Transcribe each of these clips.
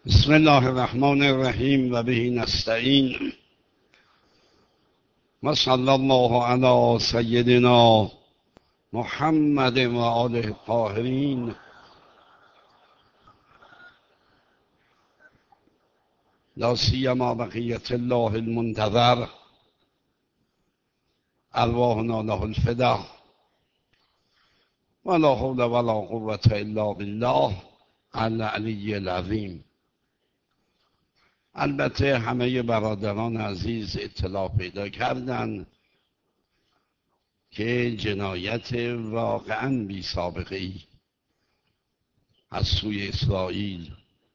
بسم الله الرحمن الرحیم و به نستعین و صلی الله علی سیدنا محمد و آله الطاهرین. لا سیما بقیت الله المنتظر ارواحنا له الفدا ولا حول ولا قوة الا بالله العلی العظیم. البته همه برادران عزیز اطلاع پیدا کردن که جنایت واقعا بی سابقه ای از سوی اسرائیل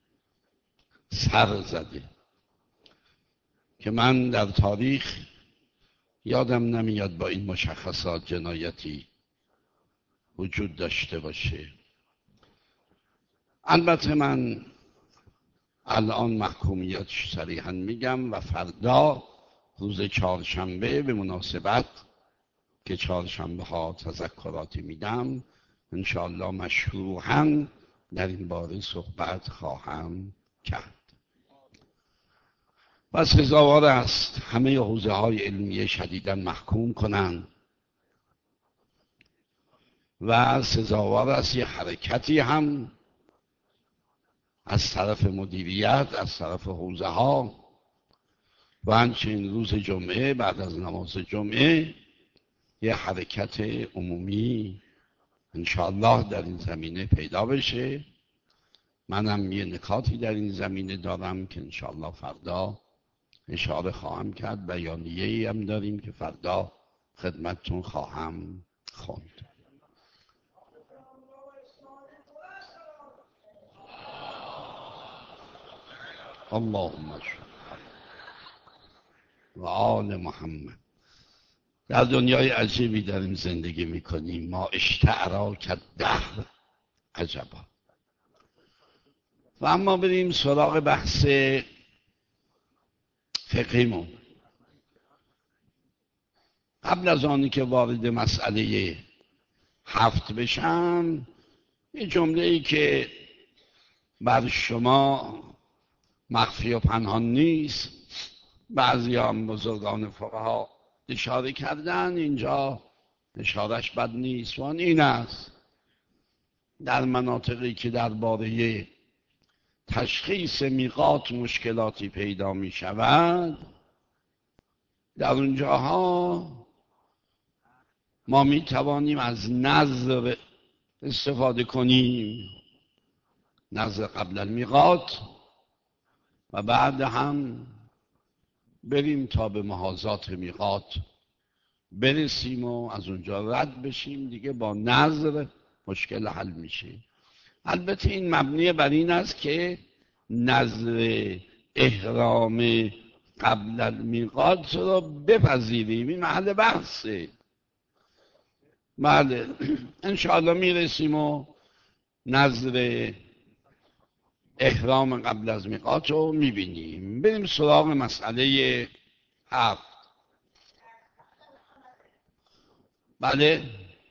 سر زده که من در تاریخ یادم نمیاد با این مشخصات جنایتی وجود داشته باشه. البته من الان محکومیتش صریحا میگم و فردا روز چهارشنبه به مناسبت که چهارشنبه ها تذکراتی میدم انشاءالله مشروحاً در این باره صحبت خواهم کرد. و سزاوار است همه حوزه های علمیه شدیداً محکوم کنند و سزاوار است یه حرکتی هم از طرف مدیریت، از طرف حوزه ها و همچنین روز جمعه بعد از نماز جمعه یه حرکت عمومی انشاءالله در این زمینه پیدا بشه. منم یه نکاتی در این زمینه دارم که انشاءالله فردا اشاره خواهم کرد. بیانیه‌ای هم داریم که فردا خدمتتون خواهم خواند. اللهم صل و آل محمد. در دنیای عجیبی داریم زندگی میکنیم. ما اشتعرا کالدهر عجبا. و اما بریم سراغ بحث فقهیمون. قبل از آنی که وارد مسئله 7 بشم یه جمله ای که بر شما مخفی و پنهان نیست، بعضی هم بزرگان فقها اشاره کردن، اینجا اشارش بد نیست و این است در مناطقی که درباره تشخیص میقات مشکلاتی پیدا می شود، در اونجاها ما می توانیم از نظر استفاده کنیم، نظر قبل المیقات، و بعد هم بریم تا به محاذات میقات برسیم و از اونجا رد بشیم. دیگه با نظر مشکل حل میشه. البته این مبنی بر این است که نظر احرام قبل المیقات رو بپذیریم. این محل بحثه. بله انشاءالله میرسیم و نظر احرام قبل از میقات رو میبینیم. بریم سراغ مسئله 7. بله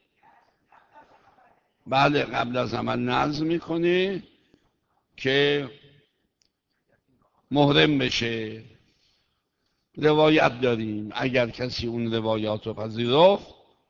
قبل از عمل نظر میکنه که محرم بشه. روایت داریم، اگر کسی اون روایات رو پذیرفت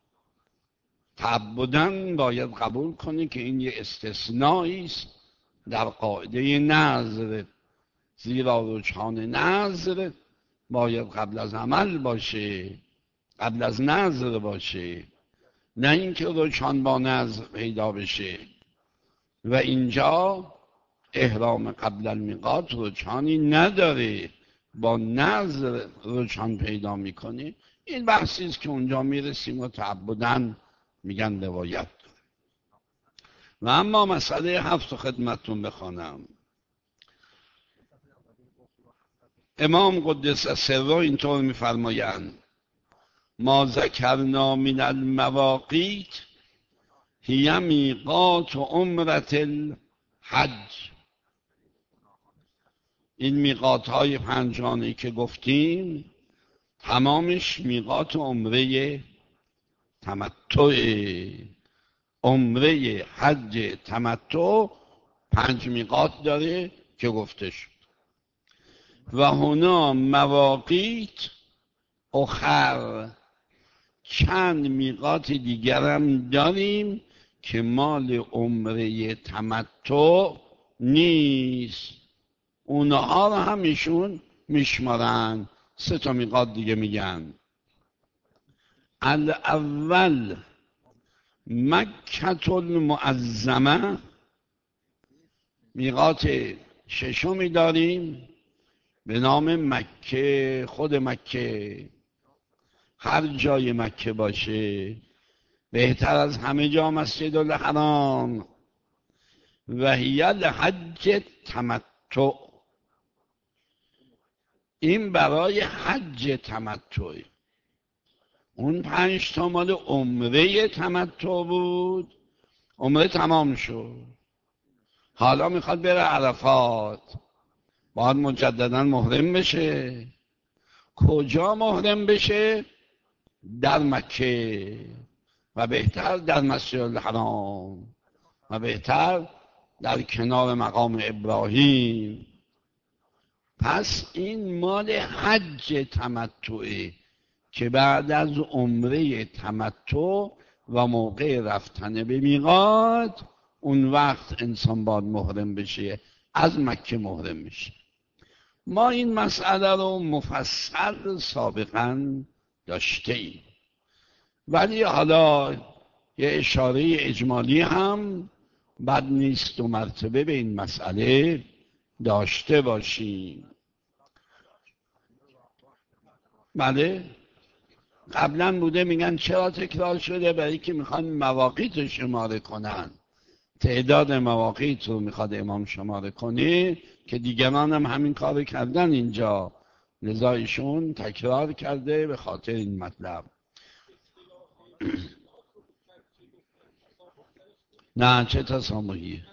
تعبداً باید قبول کنه که این یه استثنایی است در قاعده نظر، زیرا رجحان نظر باید قبل از عمل باشه، قبل از نظر باشه، نه اینکه رجحان با نظر پیدا بشه. و اینجا احرام قبل المیقات رجحانی نداره، با نظر رجحان پیدا میکنه. این بحثی است که اونجا میرسیم و تعبداً میگن روایت. و اما مسئله 7 خدمتتون بخوانم. امام قدس سره اینطور میفرمایند: ما ذکرنا من المواقیت هی میقات و عمرت الحج. این میقات های پنجانی که گفتیم تمامش میقات و عمره تمتع. عمره حج تمتع 5 میقات داره که گفته شد. و هنا مواقیت اخر، چند میقات دیگرم داریم که مال عمره تمتع نیست، اونها رو هم ایشون میشمارن. 3 میقات دیگه میگن. الاول مکة المعظمه، میقات 6 داریم به نام مکه. خود مکه، هر جای مکه باشه بهتر از همه جا مسجد الحرام. و هی الحج تمتع، این برای حج تمتع. اون 5 مال عمره تمتع بود، عمره تمام شد، حالا میخواد بره عرفات، باید مجددا محرم بشه. کجا محرم بشه؟ در مکه، و بهتر در مسجد الحرام، و بهتر در کنار مقام ابراهیم. پس این مال حج تمتعه که بعد از عمره تمتع و موقع رفتن به میقات، اون وقت انسان باید محرم بشه، از مکه محرم میشه. ما این مسئله رو مفصل سابقا داشته ایم، ولی حالا یه اشاره اجمالی هم بد نیست 2 مرتبه به این مسئله داشته باشیم. بله، قبلا بوده میگن چرا تکرار شده؟ برای که میخوان مواقیت رو شماره کنن، تعداد مواقیت رو میخواد امام شماره کنه، که دیگران هم همین کار کردن اینجا، لذا ایشون تکرار کرده به خاطر این مطلب. نه، چه تسامحیه؟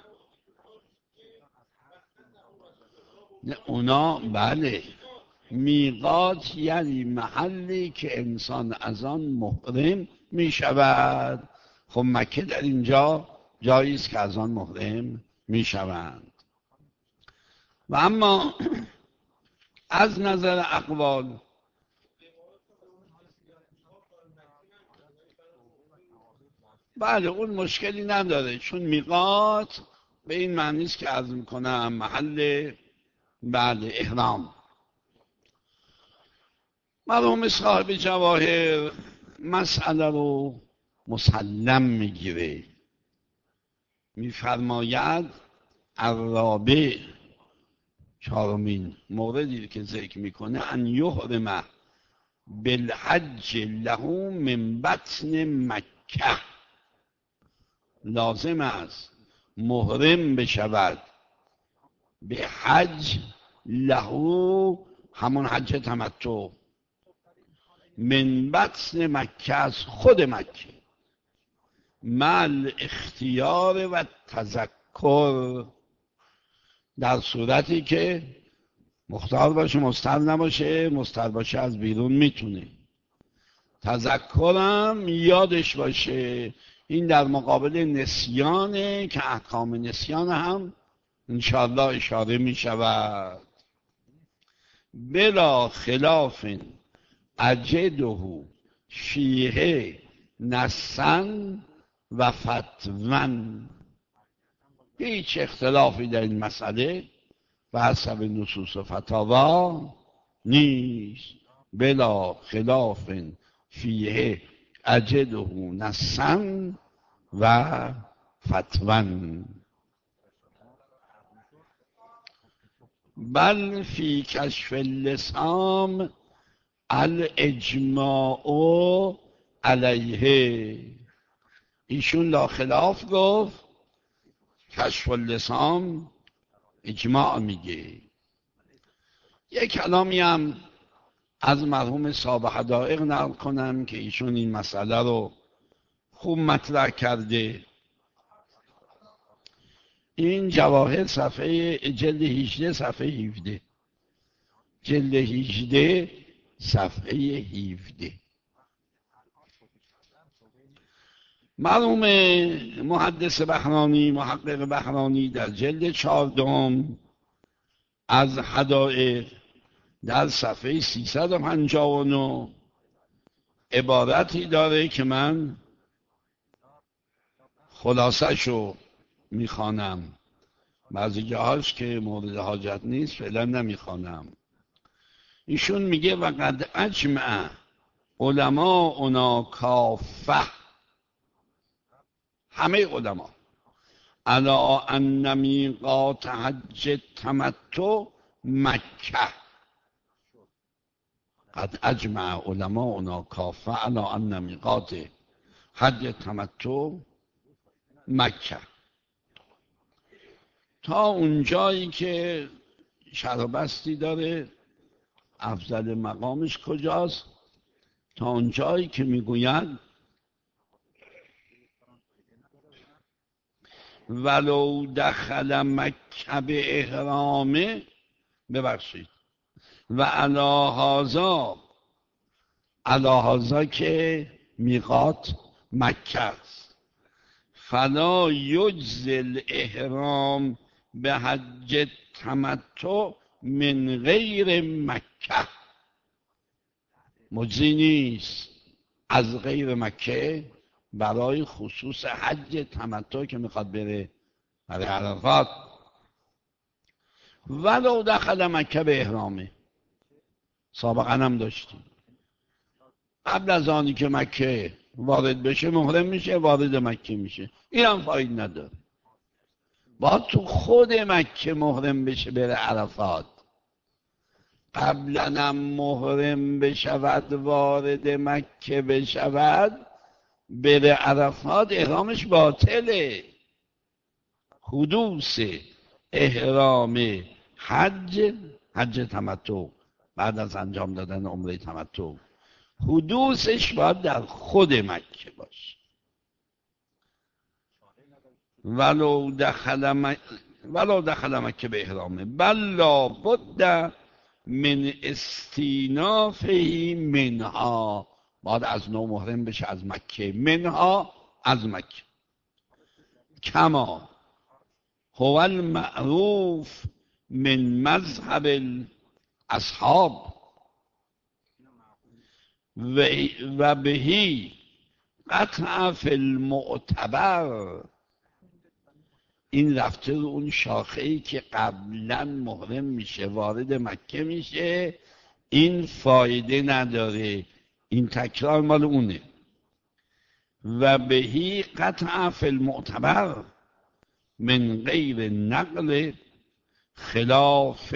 اونا بله، میقات یعنی محلی که انسان از آن محرم می شود. خب مکه در اینجا جایی است که از آن محرم می شوند. و اما از نظر اقوال، بله اون مشکلی نداره، چون میقات به این معنی است که عرض میکنم محل بله احرام. مرحوم صاحب جواهر مسئله رو مسلم میگیره، میفرماید الرابع، 4مین موردی که ذکر میکنه، ان یحرم بالحج له من بطن مکه، لازم است محرم بشود به حج له، همون حج تمتع، من بطن مکه، از خود مکه، مع اختیار و تذکر، در صورتی که مختار باشه، مضطر نباشه. مضطر باشه از بیرون میتونه، تذکرم یادش باشه. این در مقابل نسیانه که احکام نسیان هم انشاءالله اشاره می شود. بلا خلاف اجده فیه نسن و فتون، هیچ اختلافی در این مسئله و حسب نصوص و فتاوا نیست. بلا خلاف فیه اجده نسن و فتون، بل فی کشف اللسام الاجماع علیه. ایشون لا خلاف گفت، کشف اللسام اجماع میگه. یک کلامی هم از مرحوم صاحب حدائق نقل کنم که ایشون این مسئله رو خوب مطرح کرده. این جواهر صفحه جلد 18 صفحه 17، جلد 18 صفحه 17. مرحوم محدث بهرانی، محقق بهرانی، در جلد 14 از حدائق در صفحه 359 عبارتی داره که من خلاصه‌شو میخوانم. بعضی جاهاش که مورد حاجت نیست فعلا نمیخوانم. ایشون میگه وقد اجمع علماؤنا کافه، همه علما، علی ان میقات حج تمتع مکه. قد اجمع علماؤنا کافه علی ان میقات حج تمتع مکه. تا اونجایی که شرح بستی داره افضل مقامش کجاست، تا اونجایی که میگوید ولو دخل مکه به احرامه، ببخشید، و علی هذا که میقات مکه است، فلا یجزل احرام به حج تمتع من غیر مکه. مجزی نیست از غیر مکه برای خصوص حج تمتع که میخواد بره برای عرفات. ولو دخل مکه به احرامه، سابقا هم داشتیم قبل از آنی که مکه وارد بشه محرم میشه، وارد مکه میشه، این هم فاید نداره. باید تو خود مکه محرم بشه بره عرفات، قبلا هم محرم بشود وارد مکه بشود بره عرفات، احرامش باطله. حدوث احرام حج تمتع بعد از انجام دادن عمره تمتع، حدوثش باید در خود مکه باشه. ولو دخل مکه به احرامه بل لا بد من استینافه منها، باید از نو محرم بشه از مکه، منها از مکه. کما هو المعروف من مذهب الاصحاب و بهی قطع فی المعتبر. این رفته رو اون شاخه‌ای که قبلا محرم میشه وارد مکه میشه، این فایده نداره، این تکرار مال اونه. و بهی قطع فی المعتبر من غیر نقل خلاف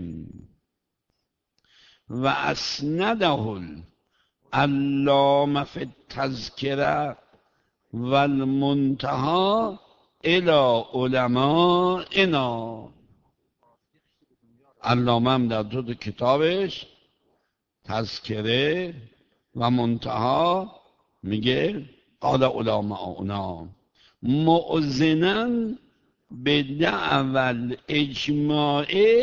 و اسنده العلامه فی التذکره و المنتهی الى علمائنا. علامه هم در دو کتابش تذکره و منتهی میگه قال علماؤنا مؤذنا به دعوی الاجماع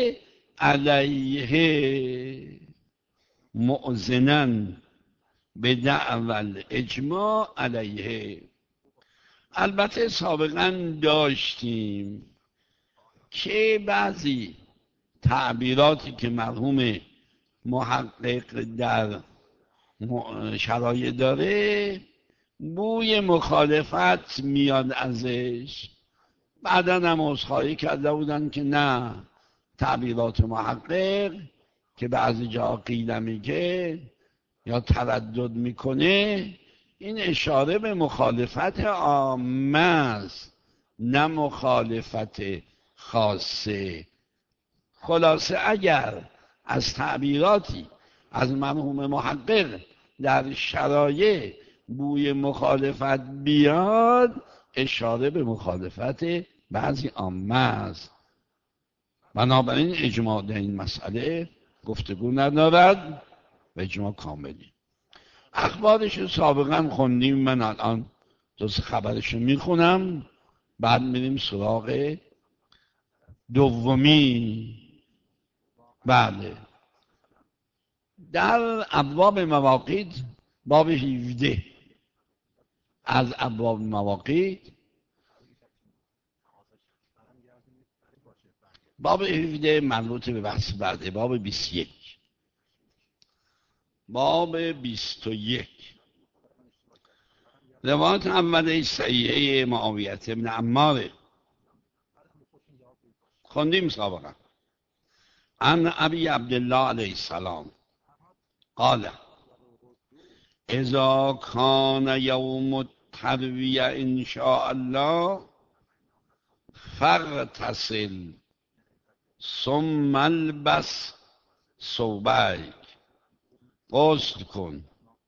علیه، مؤذنا به دعوی الاجماع علیه. البته سابقا داشتیم که بعضی تعبیراتی که مرحوم محقق در شرایط داره بوی مخالفت میاد ازش، بعدا هم عذرخواهی کرده بودن که نه، تعبیرات محقق که بعضی جا قیل میگه یا تردد میکنه، این اشاره به مخالفت عامه است نه مخالفت خاصه. خلاصه اگر از تعبیراتی از مرحوم محقق در شرایع بوی مخالفت بیاد، اشاره به مخالفت بعضی عامه است. بنابراین اجماع در این مسئله گفتگو ندارد و اجماع کاملی. اخبارش سابقا خوندیم، من الان جز خبرش میخونم، بعد میریم سراغ دومی. بله، در ابواب مواقیت باب 17 از ابواب مواقیت باب 17 مربوط به بحث بعده. باب 21. باب 21 روایت اوله صحیحه معاویه ابن عماره خوندیم سابقا. عن ابی عبدالله علیه السلام قال اذا کان یوم الترویه ان شاء الله فاغتسل ثم البس ثوبیک، غسل کن،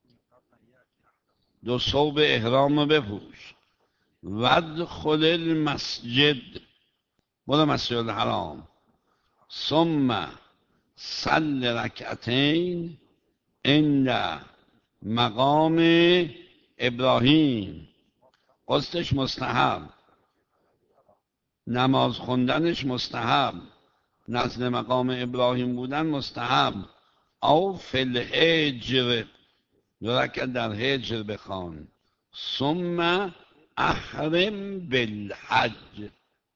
دو ثوب احرام بپوش، وادخل المسجد، برو مسجد الحرام، ثم صل رکعتین عند مقام ابراهیم. غسلش مستحب، نماز خوندنش مستحب، نزد مقام ابراهیم بودن مستحب. او فی الحجر، دو رکعت در حجر بخوان. ثم احرم بالحج،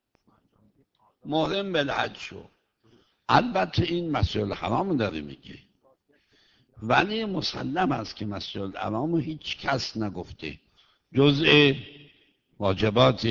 محرم بالحج شو. البته این مسجد الحرام داره میگه، ولی مسلم است که مسجد الحرام هیچ کس نگفته جزء واجبات،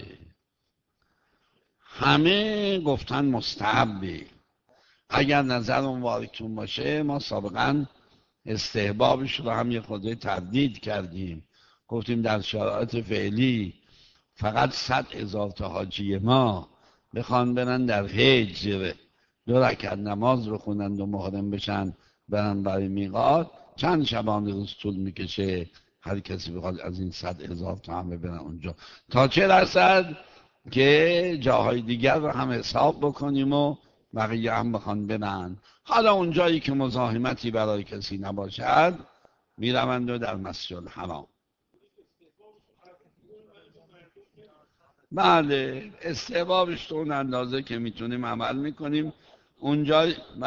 همه گفتن مستحبه. اگر نظر مبارکتون باشه ما سابقا استحبابش رو هم یه خورده تردید کردیم، گفتیم در شرایط فعلی فقط 100,000 تا حاجی ما بخوان برن در حج دو رکعت نماز بخونند و محرم بشن برن برای میقات، چند شبانه روز طول میکشه هر کسی بخواد از این 100,000 تا همه برن اونجا، تا چه درصد که جاهای دیگر رو هم حساب بکنیم و بقیه هم بخوان برن. حالا اونجایی که مزاحمتی برای کسی نباشد میروند و در مسجد الحرام. بله استحبابش تو اون اندازه که میتونیم عمل میکنیم اونجا.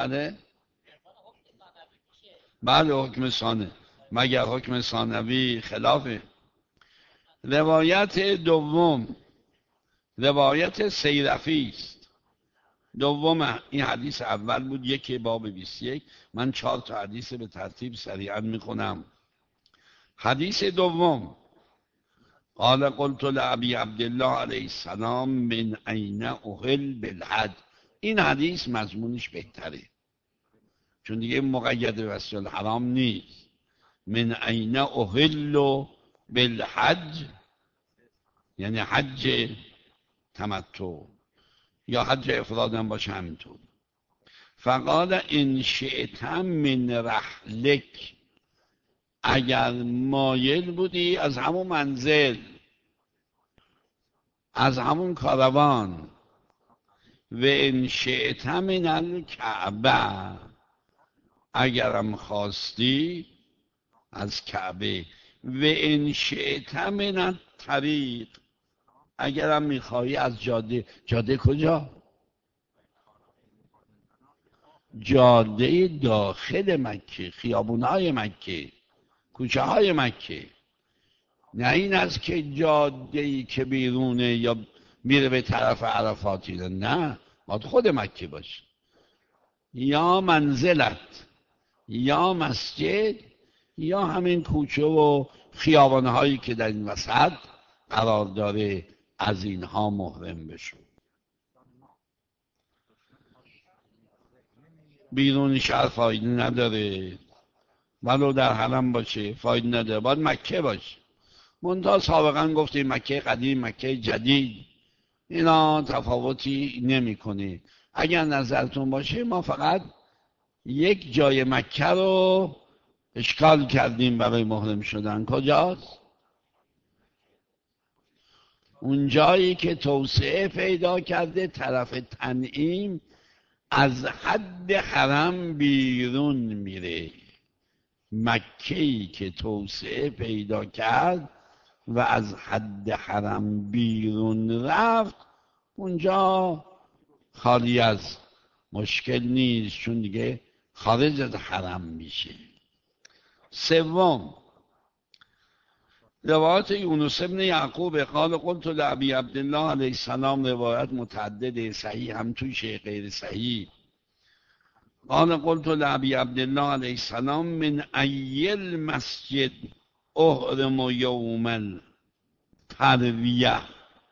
بله حکم ثانوی، مگر حکم ثانوی خلافه. روایت دوم روایت سیرفی است. دوم این حدیث اول بود، یکی باب 21. من 4 تا حدیث به ترتیب سریعا میخونم. حدیث دوم قال قلت لابی عبدالله علیه السلام من این احل بالحج. این حدیث مضمونش بهتره چون دیگه مقید به مسجد الحرام نیست. من این احل بالحج یعنی حج تمتع یا حج افراد هم باشه همینطور. فقال ان شئت من رحلک، اگر مایل بودی از همون منزل، از همون کاروان. و ان شئت من الکعبه، اگرم خواستی از کعبه. و ان شئت من الطریق، اگرم میخوایی از جاده. جاده کجا؟ جاده داخل مکه، خیابونهای مکه، کوچه های مکه، نه این است که جاده‌ای که بیرونه یا میره به طرف عرفاتی، نه باید خود مکه باشه، یا منزلت یا مسجد یا همین کوچه و خیابانهایی که در این وسط قرار داره، از اینها محرم بشو. بیرون شهر فایده نداره، ولو در حرم باشه فایده نداره، باید مکه باشه. منتها سابقا گفتیم مکه قدیم مکه جدید اینا تفاوتی نمیکنه. اگر نظرتون باشه ما فقط یک جای مکه رو اشکال کردیم برای محرم شدن. کجاست؟ اون جایی که توسعه پیدا کرده، طرف تنعیم، از حد حرم بیرون میره. مکه‌ای که توسعه پیدا کرد و از حد حرم بیرون رفت، اونجا خالی از مشکل نیست چون دیگه خارج از حرم میشه. سوم روایت یونس بن یعقوب قال قلت لابی عبدالله علیه السلام، روایت متعدده، صحیح هم توشه، غیر صحیح. قال قلت لابی عبدالله علیه السلام من ای المسجد احرم یوم الترویه،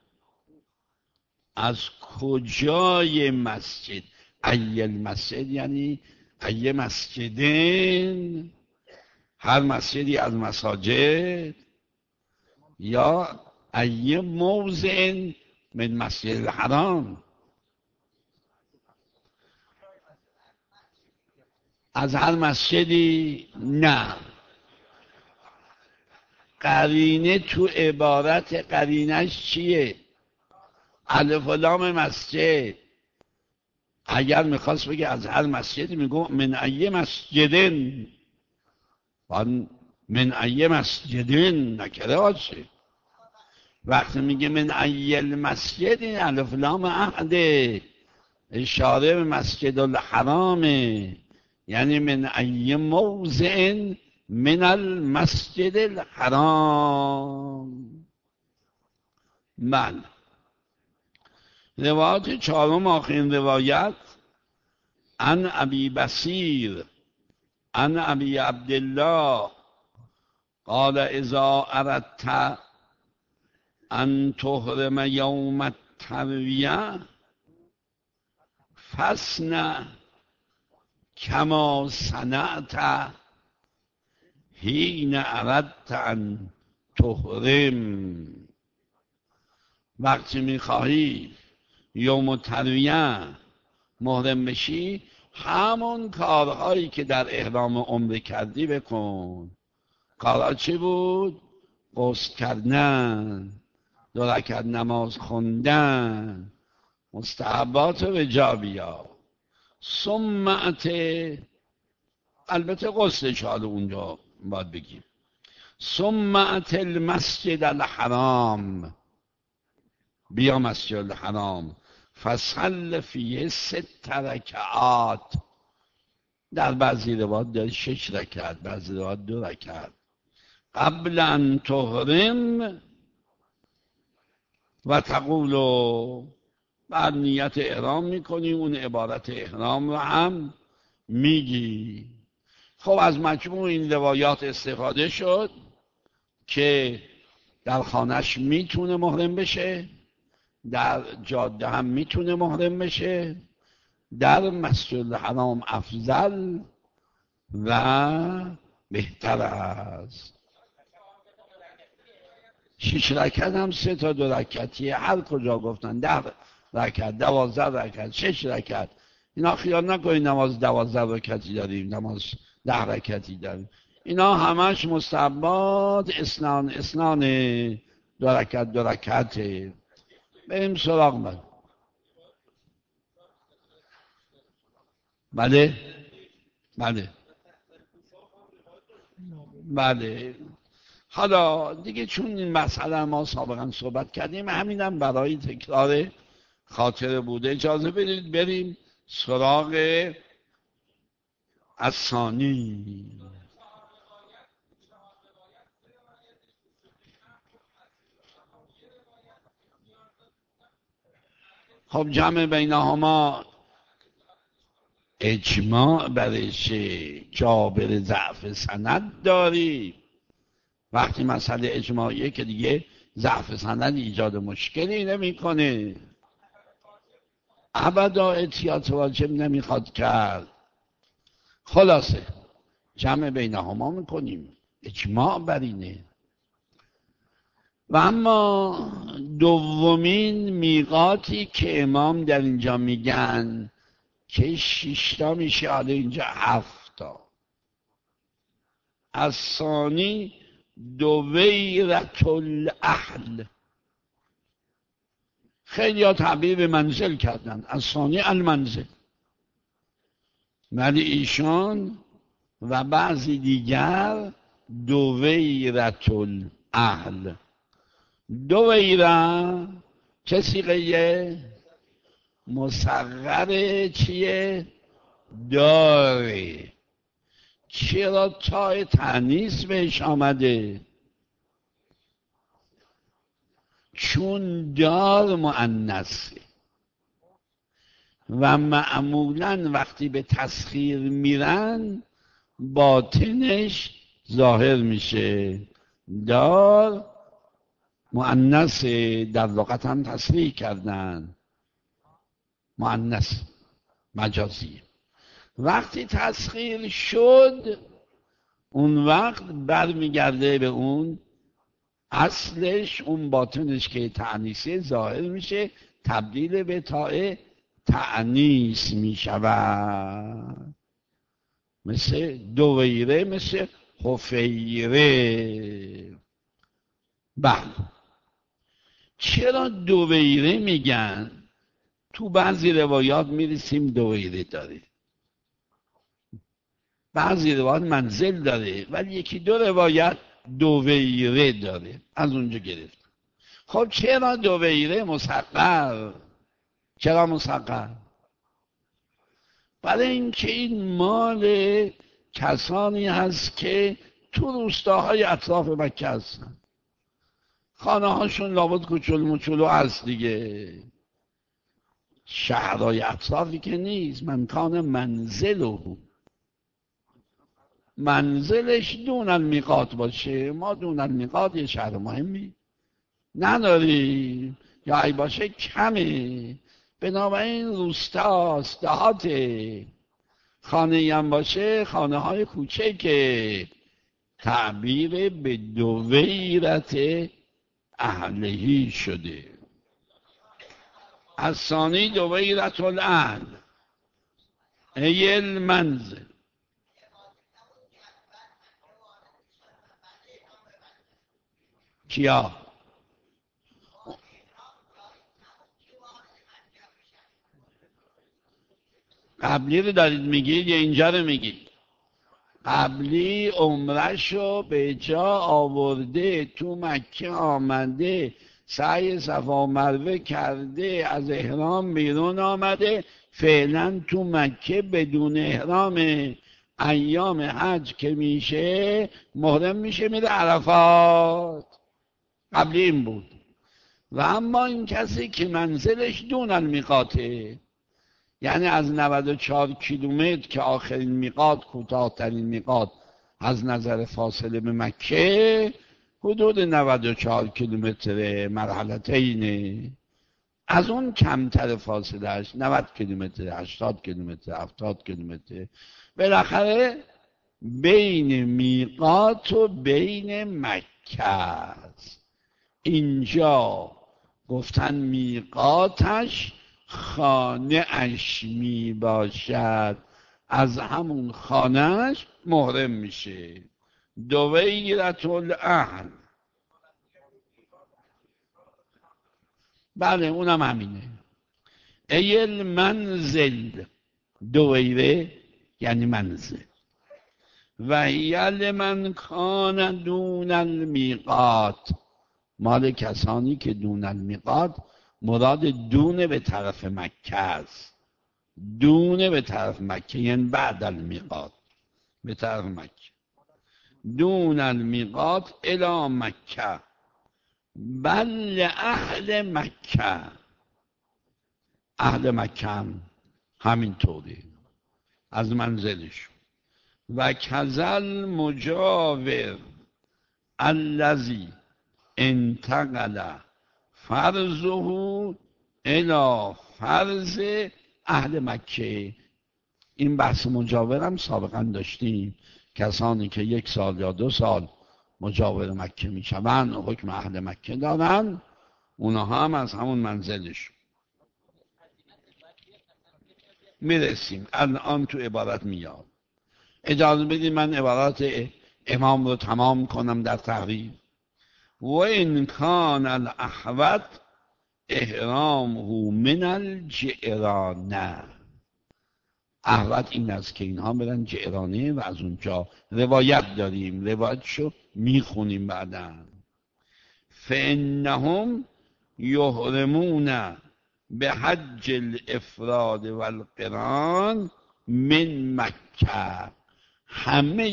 از کجای مسجد؟ ای المسجد یعنی ای مسجدین، هر مسجدی از مساجد، یا ای موضع من مسجد الحرام، از هر مسجدی؟ نه، قرینه تو عبارت، قرینش چیه؟ الف و لام مسجد. اگر میخواست بگه از هر مسجدی میگو من ای مسجدین، من ای مسجدین نکره باشه. وقتی میگه من ای المسجد، این الف لام عهده، اشاره به مسجد الحرامه، یعنی من ای موضع من المسجد الحرام. من روایت چهارم، آخرین روایت، عن ابی بصیر عن ابی عبدالله قال اذا اردت ان تحرم یوم الترویه فاصنع کما صنعت حین اردت ان تحرم. وقتی میخواهی یوم الترویه محرم بشی، همون کارهایی که در احرام عمره کردی بکن. کارها چی بود؟ غسل کردن، 2 رکعت نماز خوندن، مستحبات به جا بیا. سمعت، البته غسلش حال اونجا باید بگیم، سمعت المسجد الحرام، بیا مسجد الحرام، فصل فیه 6 رکعات، در بعضی روایات داره 6 رکعت، بعضی روایات 2 رکعت، قبل ان تحرم و تقولو، بعد نیت احرام میکنی، اون عبارت احرام رو هم میگی. خب از مجموع این روایات استفاده شد که در خانهش میتونه محرم بشه، در جاده هم میتونه محرم بشه، در مسجد الحرام افضل و بهتر است. 6 رکعت هم 3 تا 2 رکعتیه، هر کجا گفتن 10 رکعت، 12 رکعت، 6 رکعت، اینا خیال نکنید نماز 12 رکعتی داریم، نماز 10 رکعتی داریم، اینا همش مستحبات اسنان 2 رکعت 2 رکعته. بریم سراغ من. بله بله بله. حالا دیگه چون این مسئله ما سابقا صحبت کردیم، همینم برای تکرار خاطره بوده، اجازه بدید بریم سراغ الثانی. خب جمع بینهما اجماع برش، جابر ضعف سند داری. وقتی مسئله اجماعیه که دیگه ضعف سند ایجاد مشکلی نمیکنه، ابدا احتیاط واجب نمیخواد کرد. خلاصه جمع بینهما میکنیم، اجماع بر اینه. و اما دومین میقاتی که امام در اینجا میگن که 6 تا میشه، حالا اینجا 7 تا. از ثانی دویرة الاهل، خیلی ها تعبیر به منزل کردن، از ثانی المنزل، ولی ایشان و بعضی دیگر دویرة الاهل. دویره چه صیغه؟ مصغر چیه؟ داره. چرا تای تانیث بهش آمده؟ چون دار مؤنثه و معمولا وقتی به تسخیر میرن باطنش ظاهر میشه. دار مؤنث، در لغت هم تصریح کردن مؤنث مجازی. وقتی تسخیر شد اون وقت برمیگرده به اون اصلش، اون باطنش که تأنیسه ظاهر میشه، تبدیل به تاء تأنیس میشود. مثل دویره، مثل حفیره. بله. چرا دویره میگن؟ تو بعضی روایات میرسیم دویره داره، بعضی روایات منزل داره، ولی یکی دو روایت دویره داره، از اونجا گرفت. خب چرا دویره مسقر؟ چرا مسقر؟ برای اینکه این مال کسانی هست که تو روستاهای اطراف مکه هستن، خانه هاشون لابد کوچولو موچولو هست دیگه، شهرهای اطرافی که نیست. من کان منزله، منزلش دون المیقات باشه. ما دون المیقات یه شهر مهمی نداریم، یا ای باشه کمه، بنابراین روستاست، دهاته. خانه هم باشه خانه های کوچکه. تعبیر به دویرت اهلهی شده. از ثانی دویرت الاهل ای المنزل. کیا؟ قبلی رو دارید میگید یا اینجا رو میگید؟ قبلی عمرشو به جا آورده، تو مکه آمده، سعی صفا و مروه کرده، از احرام بیرون آمده، فعلا تو مکه بدون احرام. ایام حج که میشه محرم میشه، میره عرفات. قبلی این بود. و اما این کسی که منزلش دون المیقاته، یعنی از 94 کیلومتر که آخرین میقات، کوتاه‌ترین میقات از نظر فاصله به مکه، حدود 94 کیلومتر مرحلتینه. از اون کمتر فاصلهش 90 کیلومتر، 80 کیلومتر، 70 کیلومتر، بالاخره بین میقات و بین مکه است. اینجا گفتن میقاتش خانه اش می باشد، از همون خانهش محرم میشه. دویرت الاهل. بله اونم همینه. ای المنزل، دویره یعنی منزل. و هی لمن کان دون المیقات، مال کسانی که دون المیقات، مراد دونه به طرف مکه است. دونه به طرف مکه یعنی بعد المیقات، به طرف مکه. دون المیقات الی مکه، بل اهل مکه. اهل مکه هم همینطوری از منزلش. و کذل مجاور الذی انتقل فرضه الی فرض اهل مکه. این بحث مجاور هم سابقا داشتیم. کسانی که 1 سال یا 2 سال مجاور مکه میشوند حکم اهل مکه دارن، اونها هم از همون منزلش میرسیم. الان تو عبارت میاد. اجازه بدید من عبارات امام رو تمام کنم در تحریر. و این کان الاحوط احرامه من الجعرانه. احوط این است که اینها برن جعرانه و از اونجا روایت داریم، روایتشو میخونیم بعدا. فانهم یحرمون به حج الافراد و القران من مکه. همه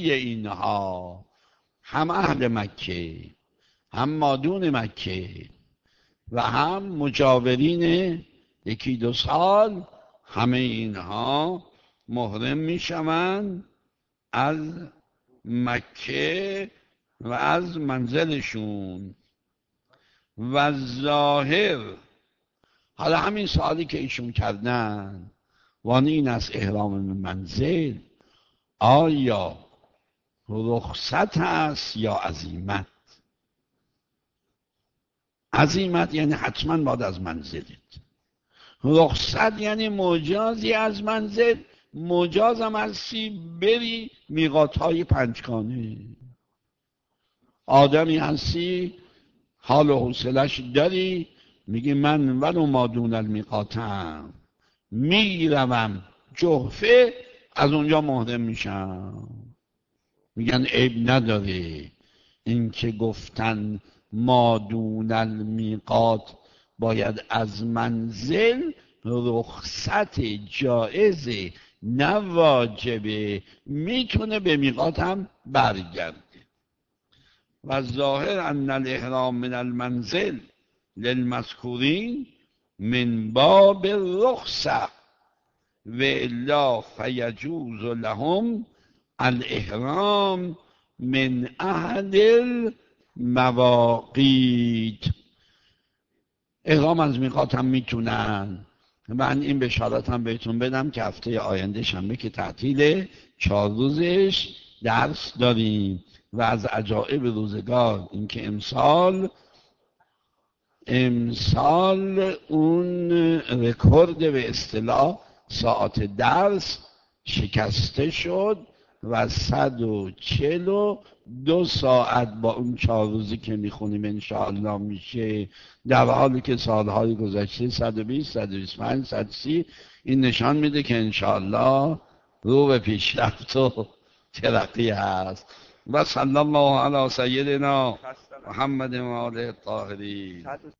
اینها، هم اهل مکه، هم مادون مکه، و هم مجاورین 1-2 سال، همه اینها محرم میشوند از مکه و از منزلشون. و ظاهر، حالا همین سوالی که ایشون کردن وان این از احرام منزل آیا رخصت هست یا عزیمت؟ عزیمت یعنی حتما باید از منزلت، رخصت یعنی مجازی از منزل، مجاز هم هستی بری میقاتهای 5گانه. آدمی هستی حال و حوصله‌اش داری، میگی من ولو ما دون المیقاتم، میروم جحفه، از اونجا محرم میشم. میگن عیب نداره این که گفتن ما دون المیقات باید از منزل، رخصت جائزه نه واجبه، میتونه به میقات هم برگرده. و ظاهر ان الاحرام من المنزل للمذکورین من باب الرخصه و الا فیجوز لهم الاحرام من احد المواقیت. احرام از میقات هم میتونن. من این بشارت هم بهتون بدم که هفته آینده شنبه که تعطیله 4 روزش درس داریم. و از عجایب روزگار اینکه امسال اون رکورد به اصطلاح ساعت درس شکسته شد و 142 ساعت با اون 4 روزی که میخونیم انشاءالله میشه، در حالی که سالهای گذشته 120 125 130. این نشان میده که انشاءالله رو به پیشرفت و ترقی هست. و صلی الله علی سیدنا محمد و آله الطاهرین.